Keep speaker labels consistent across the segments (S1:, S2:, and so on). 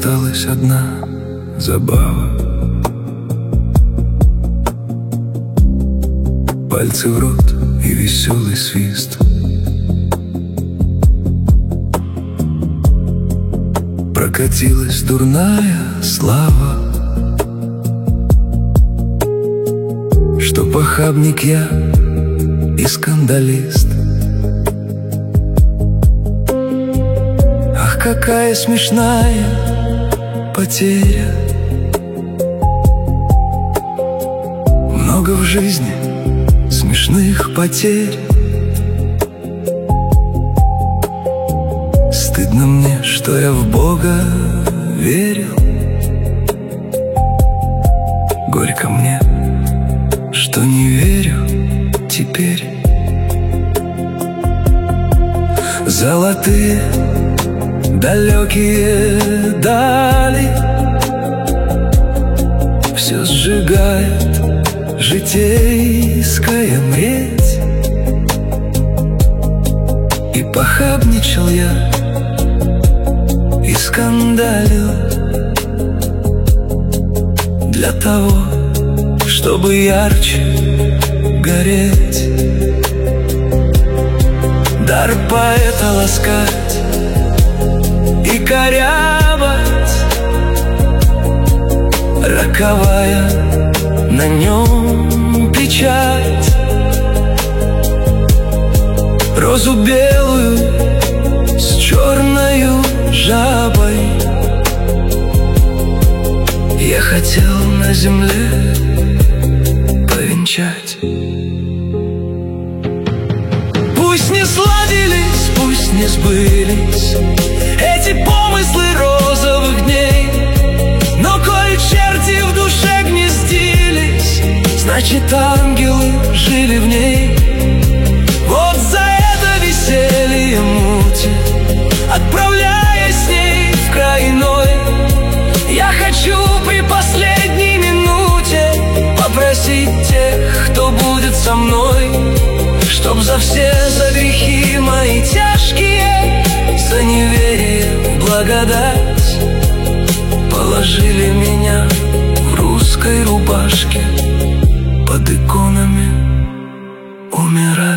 S1: осталась одна забава. Пальцы в рот и веселый свист. Прокатилась дурная слава, что похабник я и скандалист. Ах, какая смешная потеря. Много в жизни смешных потерь. Стыдно мне, что я в Бога верил. Горько мне, что не верю теперь. Золотые далекие дали все сжигает житейская мредь. И похабничал я, и скандалил для того, чтобы ярче гореть. Дар поэта ласкать и корябать, роковая на нем печать. Розу белую с черною жабой я хотел на земле повенчать. Пусть не сладились, пусть не сбылись эти помыслы розовых дней, но коли черти в душе гнездились, значит ангелы жили в ней. Вот за это веселье мути, отправляясь с ней в край иной, я хочу при последней минуте попросить тех, кто будет со мной, чтоб за за грехи мои тяжкие, за неверие в благодать, положили меня в русской рубашке под иконами умирать.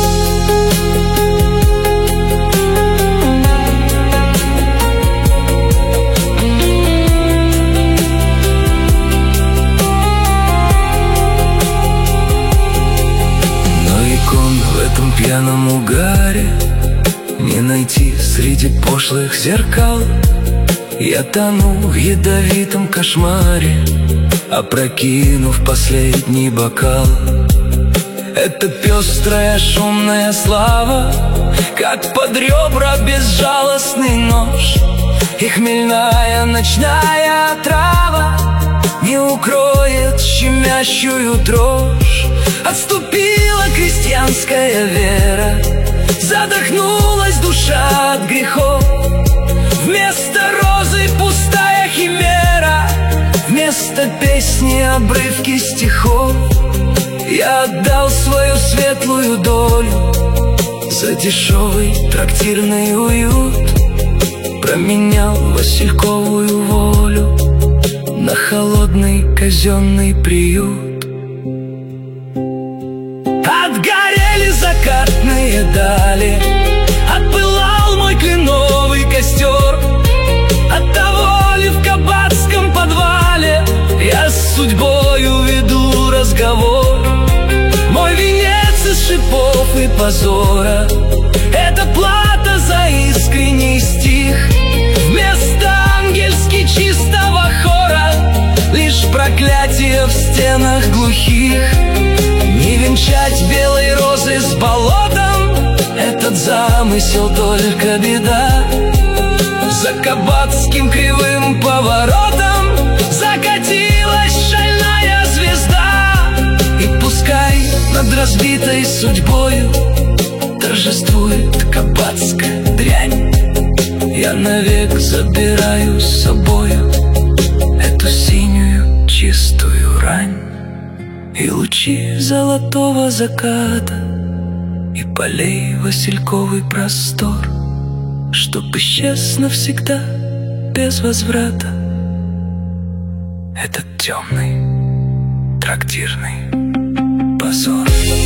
S1: В этом пьяном угаре не найти среди пошлых зеркал. Я тону в ядовитом кошмаре, опрокинув последний бокал. Это пестрая шумная слава, как под ребра безжалостный нож, и хмельная ночная трава не укроет щемящую дрожь. Отступила крестьянская вера, задохнулась душа от грехов. Вместо розы пустая химера, вместо песни обрывки стихов. Я отдал свою светлую долю за дешевый трактирный уют, променял васильковую волю на холодный казенный приют. Отгорели закатные дали, отпылал мой кленовый костер. Оттого ли в кабацком подвале я с судьбою веду разговор? Мой венец из шипов и позора — это плата за искренний стих. Вместо ангельски чистого хора лишь проклятие в стенах глухих. Не венчать белой розы с болотом — этот замысел только беда. За кабацким кривым поворотом закатилась шальная звезда. И пускай над разбитой судьбою торжествует кабацкая дрянь, я навек забираю с собою эту синюю чистую рань. И лучи золотого заката, и полей васильковый простор, чтоб исчез навсегда без возврата. Этот темный трактирный позор.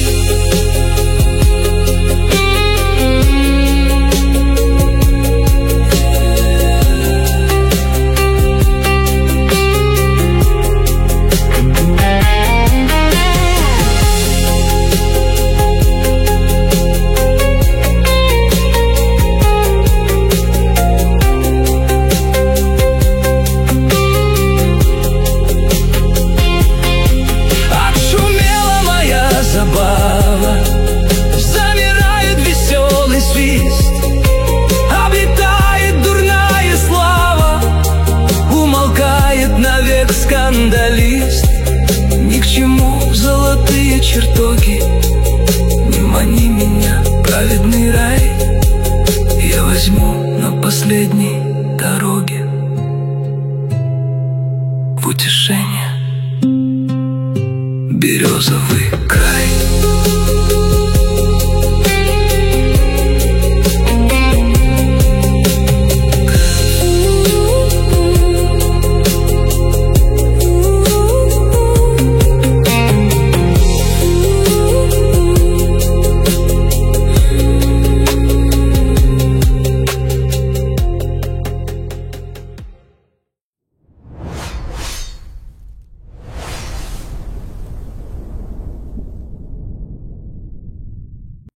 S1: Замирает веселый свист, облетает дурная слава, умолкает навек скандалист. Ни к чему золотые чертоги, не мани меня, праведный рай. Я возьму на последней дороге в утешение березовый край.